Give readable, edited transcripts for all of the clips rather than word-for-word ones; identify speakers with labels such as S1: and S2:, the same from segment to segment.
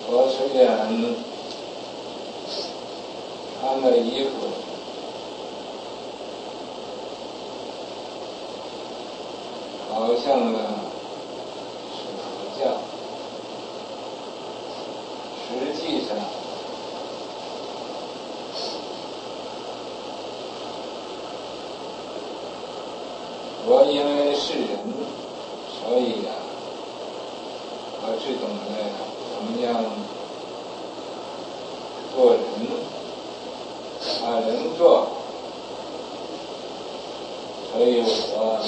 S1: 我虽然穿的衣服好像呢是佛教，实际上我因为是人，所以我只懂得怎么样做人，把人做好，所以我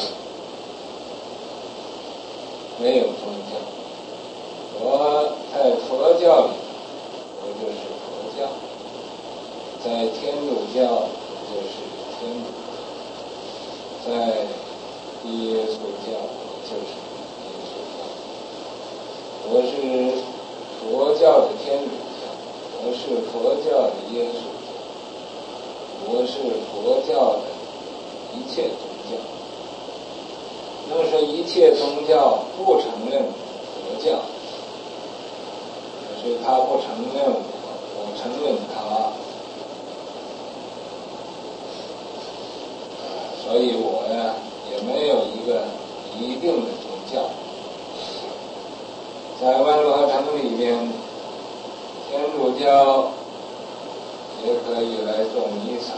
S1: 没有宗教。我在佛教里，我就是佛教；在天主教，我就是天主；在耶稣教，我就是耶稣教。我是佛教的天主教，我是佛教的耶稣教，我是佛教的一切宗教。那说一切宗教不承认佛教，可是他不承认我，我承认他，所以我也没有一个一定的宗教。在万罗城里面，天主教也可以来做弥撒，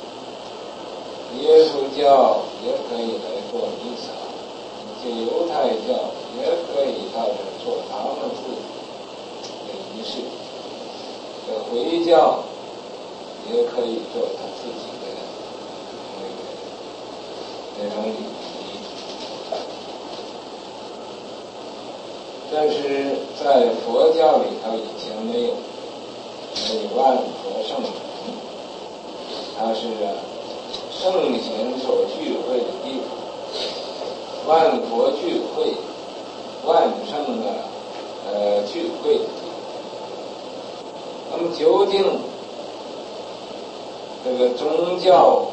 S1: 耶稣教也可以来做弥撒，犹太教也可以到这做他们自己的仪式，这回教也可以做他自己的那种礼仪。但是在佛教里头以前没有，所以万佛圣人，它是圣贤所聚会的地方。万佛聚会，万圣聚会的地方。那么究竟这个宗教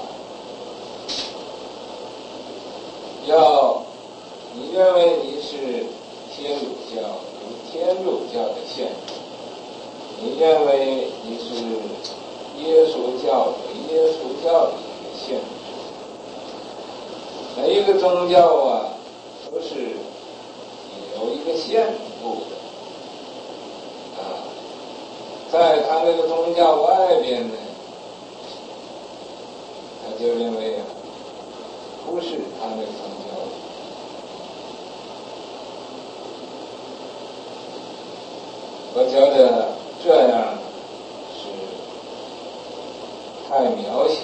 S1: 你认为你是天主教，有天主教的限制；你认为你是耶稣教，有耶稣教的一个限制。每一个宗教都是有一个限度的在他那个宗教外边呢，他就认为不是他那个宗教。我觉得这样是太渺小，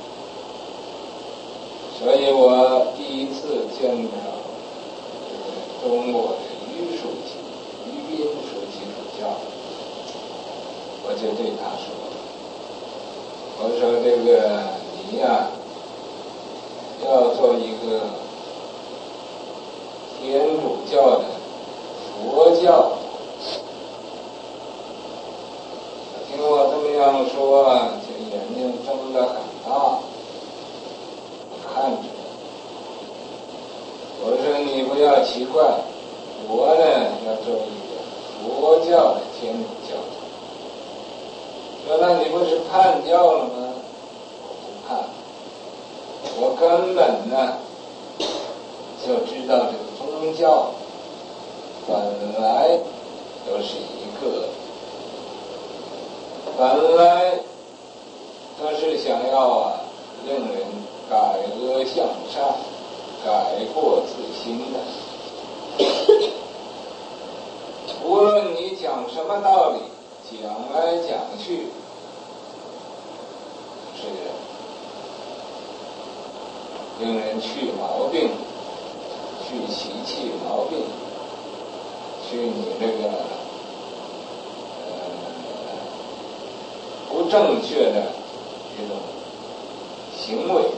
S1: 所以我第一次见到中国的于斌书记主教，我就对他说：“我说这个你要做一个天主教的佛教。”听我这么样说这眼睛睁得很大，看着我说你不要奇怪，我要做一个佛教的天主教。说那你不是叛教了吗？我不叛，我根本就知道这个宗教本来都是本来都是想要令人改恶向善，改过自新的。无论你讲什么道理，讲来讲去是令人去毛病，去习气毛病，去你这个不正确的这种行为。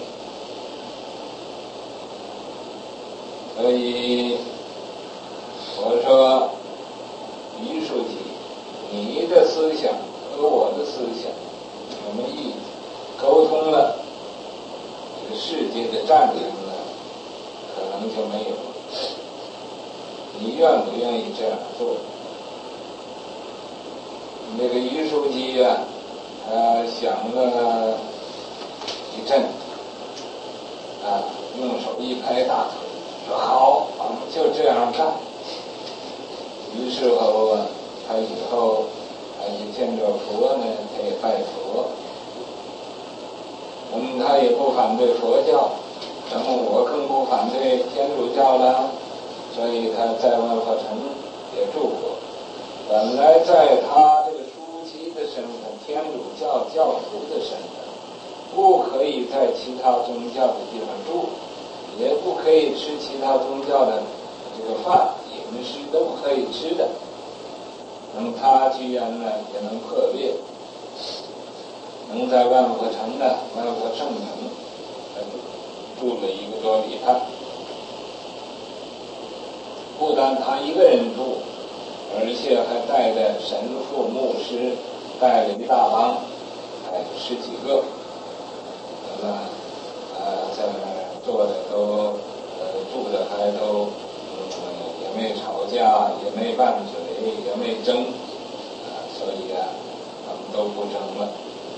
S1: 所以我说于书记，你的思想和我的思想我们一沟通了，这个世界的战争可能就没有了。你愿不愿意这样做？ 这个于书记啊，想了一阵，用手一拍大腿，说好，我们就这样干。于是后他以后一见着佛呢，他也拜佛。他也不反对佛教，我更不反对天主教了，所以他在万佛城也住过。本来在他这个书记的身份，天主教教徒的身份，不可以在其他宗教的地方住，也不可以吃其他宗教的这个饭，饮食都不可以吃的。他居然呢也能破裂，能在万佛城呢，万佛圣城住了1个多礼拜。不但他一个人住，而且还带着神父、牧师，带了一大帮，10几个。在那儿坐的都住的还都也没吵架，也没拌嘴，也没争，所以他们都不争了。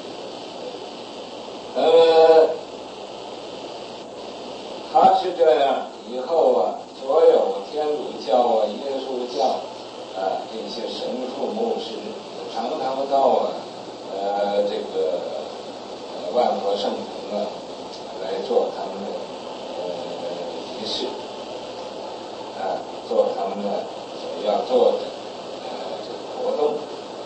S1: 他是这样，以后所有天主教耶稣教这些神父、牧师常常到这个万佛圣城来做他们的仪式，做他们的所要做的这个活动。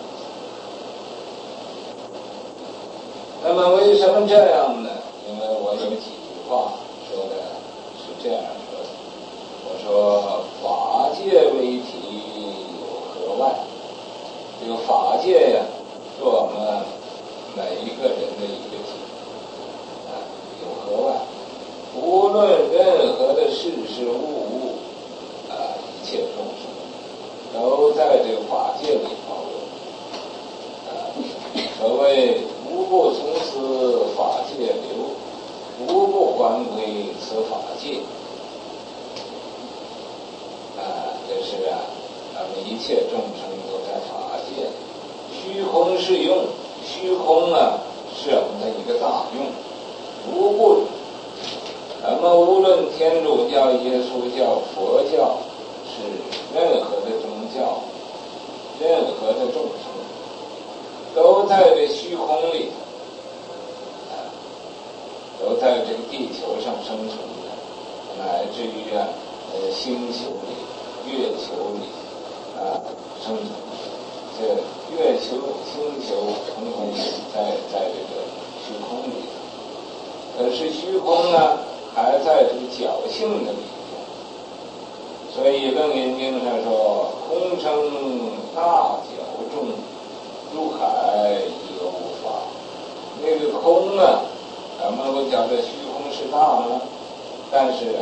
S1: 那么为什么这样呢？因为我有几句话说的是这样说的，我说法界为体有何外？这个法界呀，是我们每一个人的一个体，有何外？无论任何的事事物，一切众生都在这个法界里包容。所谓无不从此法界流，无不还归此法界。这是咱们一切众生都在法界。虚空是用，虚空是我们的一个大用。无不，咱们无论天主教、耶稣教、佛教，是任何的宗教，任何的众生，都在这虚空里，都在这个地球上生存的，乃至于星球里、月球里生存。这月球、星球统统在这个虚空里，可是虚空还在这个侥幸的里面。所以楞严经上说：“空生大侥众，入海亦有法。”那个空咱们不讲这虚空是大吗？但是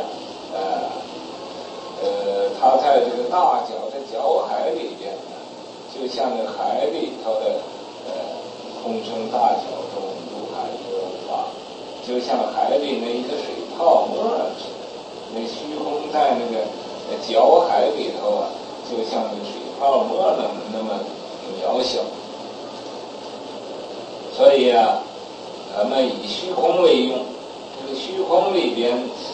S1: 它在这个大角的角海里边就像那海里头的空生大角中入海亦有法，就像海里那一个水泡沫似的。那虚空在那个角海里头就像那水泡沫那么渺小。所以咱们以虚空为用，这个虚空里边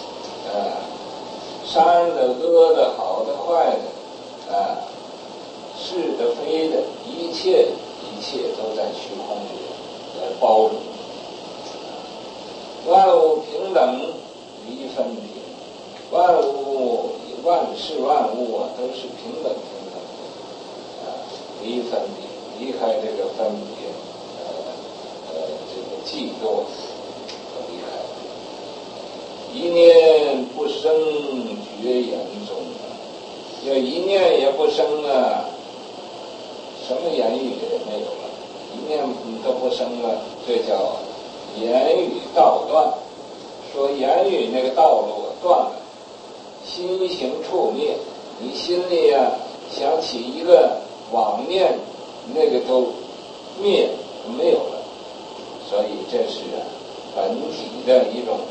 S1: 善的、恶的、好的、坏的，是的、非的，一切都在虚空里来包容。万物平等，离分别。万事万物都是平等的，离分别，离开这个分别，这个嫉妒，离开。一念不生，绝言中。这一念也不生什么言语也没有了，一念都不生了，这叫言语道断。说言语那个道路断了，心行处灭，你心里想起一个妄念，那个都灭没有了。所以这是本体的一种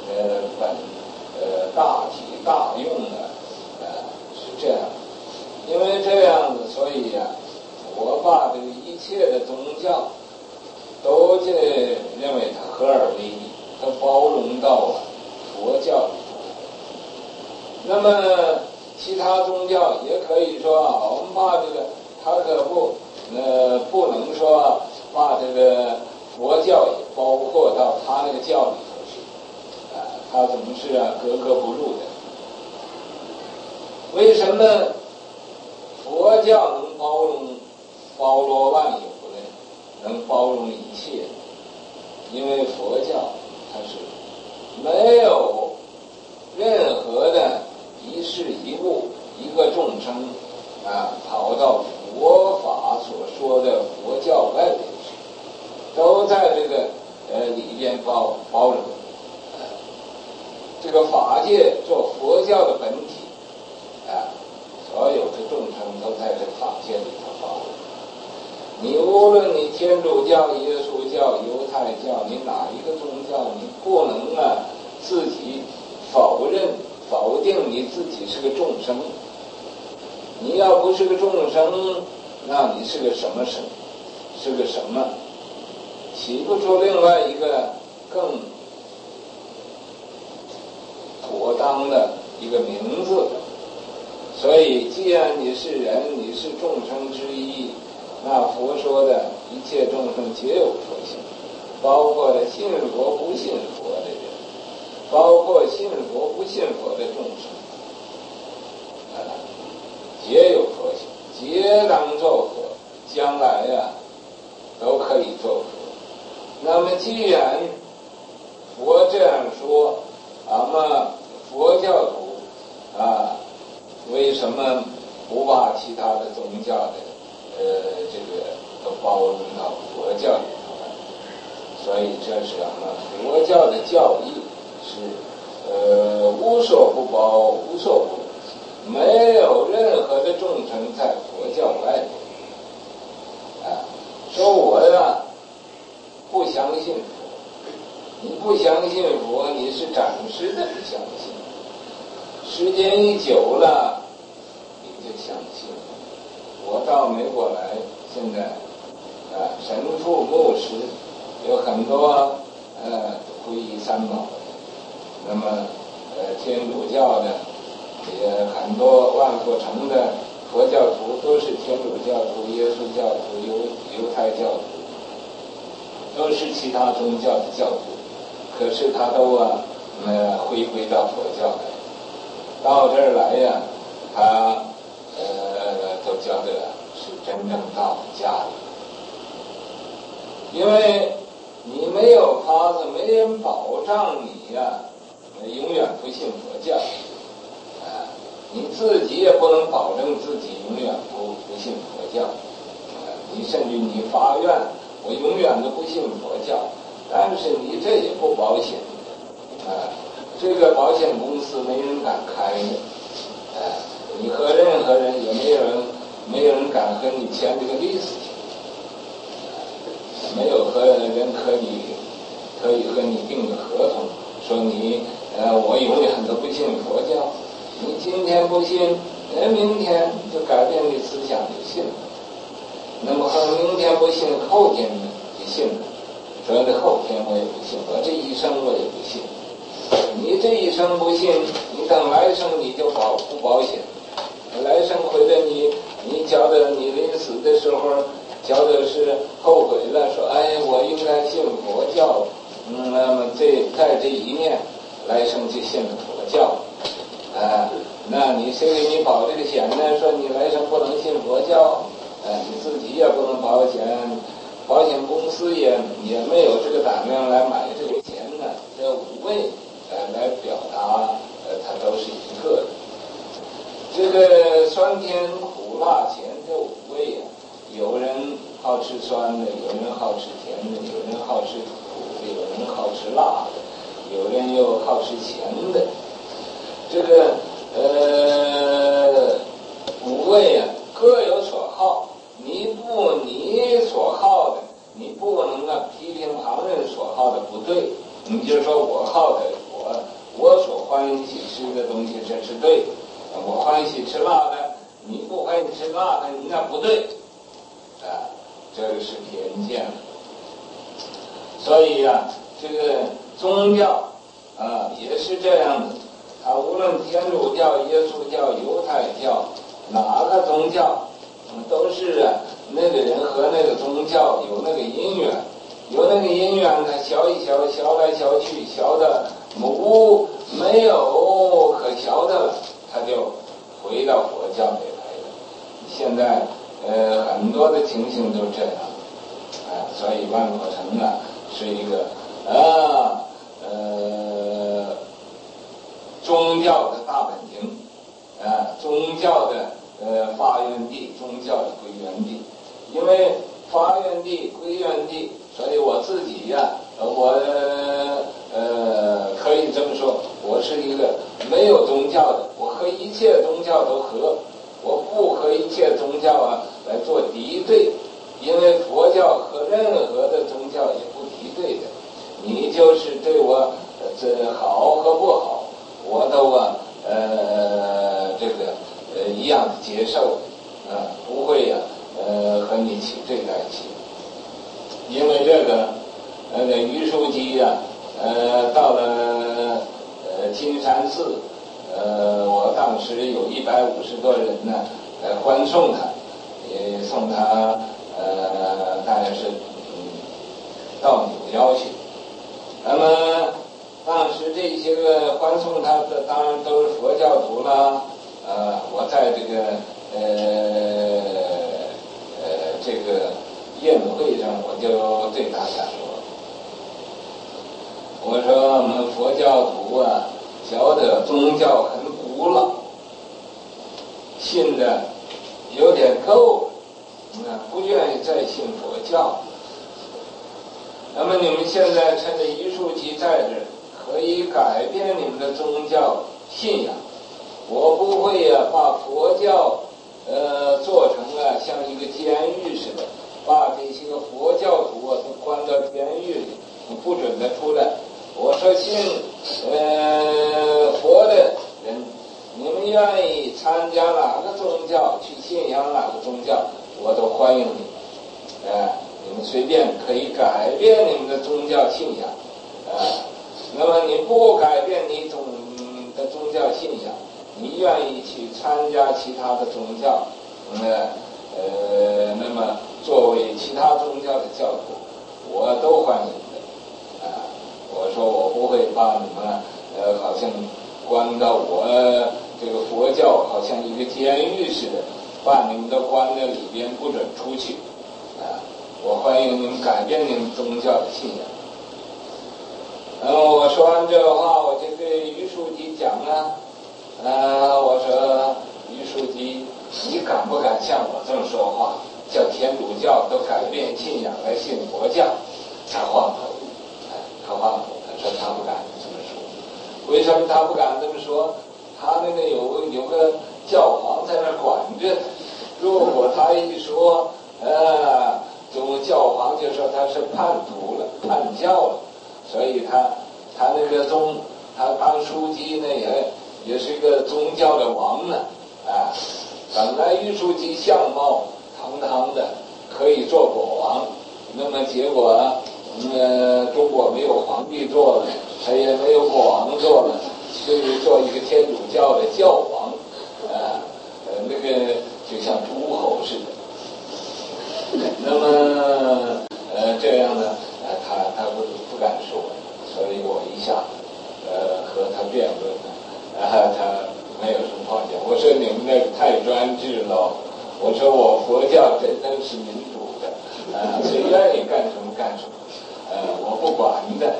S1: 大体大用是这样。因为这样子，所以我把这个一切切的宗教都认为它合二为一，它包容到佛教里头。那么其他宗教也可以说我们把这个，它可不能说把这个佛教也包括到他那个教里头去，他总是格格不入的。为什么佛教能包罗万有呢？能包容一切？因为佛教它是没有任何的一事一物一个众生跑到佛法所说的佛教外面去，都在这个里边包容。这个法界做佛教的本体所有的众生都在这法界里头包容。你无论你天主教、耶稣教、犹太教，你哪一个宗教，你不能自己否定你自己是个众生。你要不是个众生，那你是个什么生？是个什么？起不出另外一个更妥当的一个名字。所以既然你是人，你是众生之一，那佛说的一切众生皆有佛性，包括了信佛不信佛的人，包括信佛不信佛的众生，皆有佛性，皆当作佛，将来都可以做佛。那么既然佛这样说，那么佛教徒为什么不把其他的宗教的这个都包容到佛教里头来？所以这是佛教的教义是无所不包，无所不容，没有任何的众生在佛教外面。说我不相信佛，你不相信佛，你是暂时的不相信，时间一久了你就相信了。我到美国来，现在神父牧师有很多皈依三宝，那么天主教的也很多，万佛城的佛教徒都是天主教徒、耶稣教徒、犹太教徒，都是其他宗教的教徒，可是他都回归到佛教来，到这儿来他都觉得是真正到家里，因为你没有法子，没人保障你永远不信佛教，你自己也不能保证自己永远不信佛教，你甚至你发愿我永远都不信佛教，但是你这也不保险，这个保险公司没人敢开的，你和任何人也没有人敢和你签这个利息，没有人可以和你订个合同，说你我永远都不信佛教，你今天不信，明天就改变你思想就信了，那么明天不信，后天就信了，说这后天我也不信，我这一生我也不信。你这一生不信，你等来生你就不保险，来生回来你觉得你临死的时候觉得是后悔了，说我应该信佛教，那么在这一念来生就信了佛教，那你谁给你保这个险呢？说你来生不能信佛教，你自己也不能保险，保险公司也没有这个胆量来买这个钱呢。这五位来表达它都是一个的。这个酸甜苦辣咸这五味有人好吃酸的，有人好吃甜的，有人好吃苦的，有人好吃辣的，有人又好吃咸的。这个五味各有所好，你所好的，你不能批评旁人所好的不对，你就说我好的，我所欢喜吃的东西这是对的，我欢喜吃辣的，你不欢喜吃辣的，你那不对， 这个是偏见。所以呀，这个宗教也是这样的，它无论天主教、耶稣教、犹太教，哪个宗教，都是那个人和那个宗教有那个因缘，有那个因缘，他消一消，消来消去，消的没有可消的了，他就回到佛教里来了。现在很多的情形都这样，所以万佛城是一个宗教的大本营，宗教的发源地，宗教的归源地。因为发源地、归源地，所以我自己我可以这么说，我是一个没有宗教的，我和一切宗教都合，我不和一切宗教来做敌对，因为佛教和任何的宗教也不敌对的。你就是对我这好和不好，我都一样的接受，不会和你起对在一起。因为这个于书记到了金山寺，我当时有150多人来欢送他，也送他大概是到纽腰去。那么当时这些个欢送他的当然都是佛教徒啦。我在这个这个宴会上，我就对大家说，我说我们佛教徒晓得宗教很古老，信的有点够了，不愿意再信佛教。那么你们现在趁着于书记在这儿，可以改变你们的宗教信仰。我不会把佛教做成像一个监狱似的，把这些个佛教徒都关到监狱里，不准他出来。我说信佛的人，你们愿意参加哪个宗教，去信仰哪个宗教，我都欢迎你。你们随便可以改变你们的宗教信仰。那么你不改变你的宗教信仰，你愿意去参加其他的宗教，那么作为其他宗教的教徒，我都欢迎的。我说我不会把你们好像关到我这个佛教好像一个监狱似的，把你们都关在里边不准出去。我欢迎你们改变你们宗教的信仰。我说完这话，我就对于书记讲我说于书记，你敢不敢像我这么说话，叫天主教都改变信仰来信佛教？他晃头，他说他不敢这么说。为什么他不敢这么说？他那个有个教皇在那管着，如果他一说教皇就说他是叛徒了，叛教了，所以他那个他当书记呢也是一个宗教的王呢。本来于书记相貌堂堂的，可以做国王，那么结果中国没有皇帝做了，他也没有国王做了，所以做一个天主教的教皇，那个就像诸侯似的。那么这样呢，他不敢说，所以我一下和他辩论他没有什么话讲。我说你们那个太专制了，我说我佛教真正是民主的，谁愿意干什么干什么，我不管的。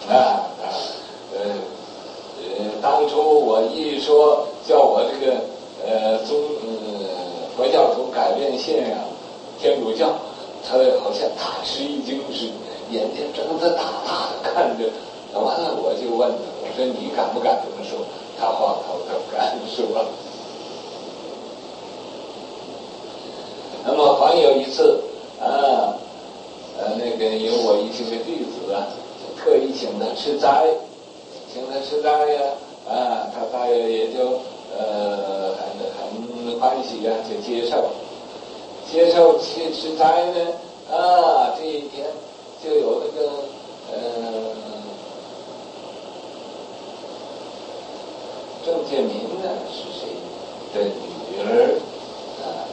S1: 当初我一说叫我这个佛教徒改变信仰天主教，他好像大吃一惊似的，眼睛睁得大大的看着。完了我就问他，我说你敢不敢这么说？他晃头，他不敢说。那么还有一次那个有我一些个弟子特意请他吃斋，他大约也就很欢喜就接受吃斋呢。 啊，这一天就有那个郑介民呢是谁的女儿啊？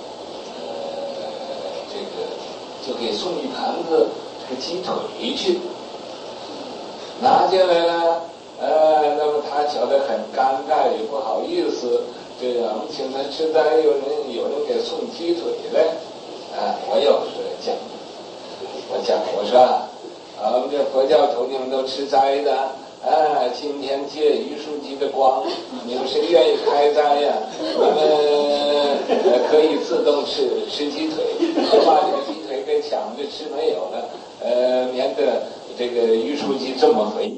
S1: 这个就给送一盘子这个鸡腿去，拿进来了。那么他觉得很尴尬，也不好意思。这样请他吃斋，有人给送鸡腿来，我又是讲，我说我们这佛教徒你们都吃斋的，今天借于书记的光，你们谁愿意开斋呀？我们可以自动吃鸡腿，把这个鸡腿给抢着吃没有了，免得这个于书记这么肥。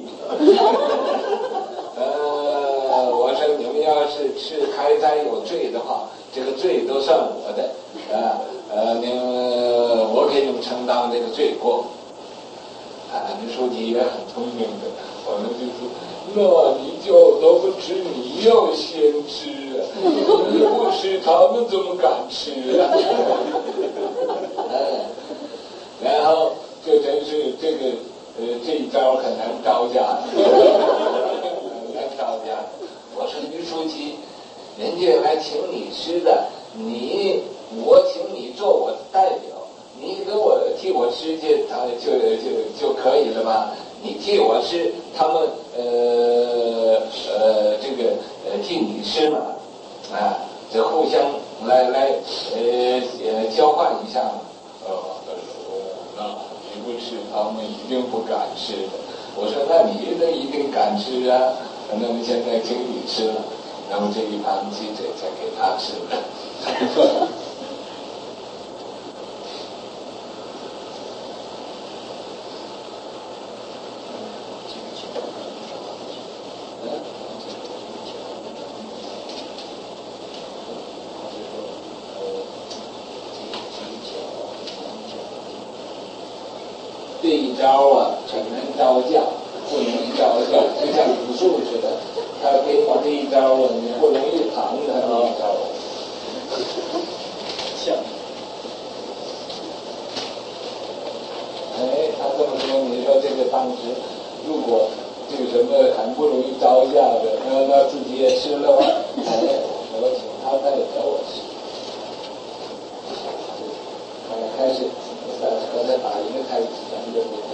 S1: 我说你们要是吃开斋有罪的话，这个罪都算我的，我给你们承担这个罪过。于书记也很聪明的，我们就说，那你就都不吃，你要先吃啊，你不吃他们怎么敢吃啊？然后这真是这个这一招很难招架，很难招架。我说于书记，人家来请你吃的，我请你做我的代表，你给我替我吃去，他就可以了吧？你替我吃，他们替你吃嘛，这互相来交换一下嘛。你不吃，他们一定不敢吃的。我说那你一定敢吃啊？那么现在请你吃了，那么这一盘鸡腿才给他吃了。这一招啊，很难招架，不能招架，就像武术似的，他给你这一招啊，你不容易扛他这一招。像，他这么说，你说这个当时如果这个什么很不容易招架的，那自己也吃了吧？我请他也给我吃。开始和他打赢了开始，咱们就不